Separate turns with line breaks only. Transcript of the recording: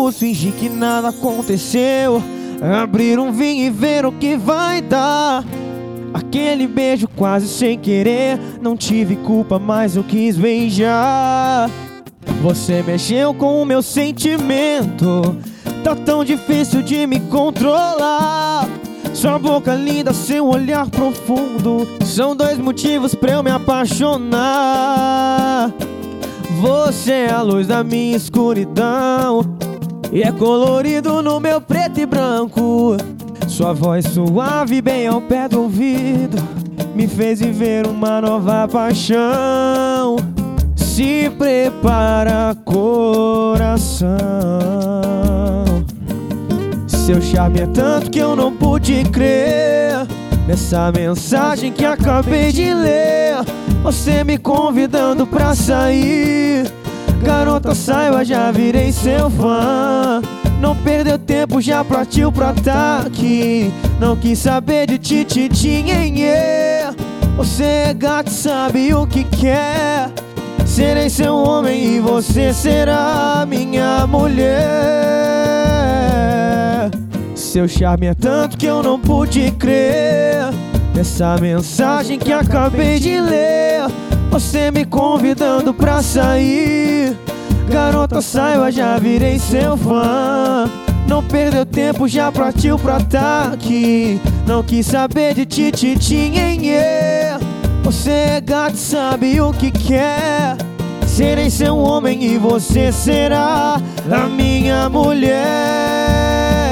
Vamos fingir que nada aconteceu, abrir um vinho e ver o que vai dar. Aquele beijo quase sem querer, não tive culpa, mas eu quis beijar. Você mexeu com o meu sentimento, tá tão difícil de me controlar. Sua boca linda, seu olhar profundo, são dois motivos pra eu me apaixonar. Você é a luz da minha escuridão e é colorido no meu preto e branco. Sua voz suave bem ao pé do ouvido me fez viver uma nova paixão. Se prepara, coração. Seu charme é tanto que eu não pude crer nessa mensagem que acabei de ler. Você me convidando pra sair. Garota, saiba, já virei seu fã. Não perdeu tempo, já partiu pro ataque. Não quis saber de tititinhenhê. Você é gato, sabe o que quer. Serei seu homem e você será minha mulher. Seu charme é tanto que eu não pude crer nessa mensagem que acabei de ler. Você me convidando pra sair. Garota, saiba, já virei seu fã. Não perdeu tempo, já partiu pro ataque. Não quis saber de tititinhenhê. Você é gato, sabe o que quer. Serei seu homem e você será a minha mulher.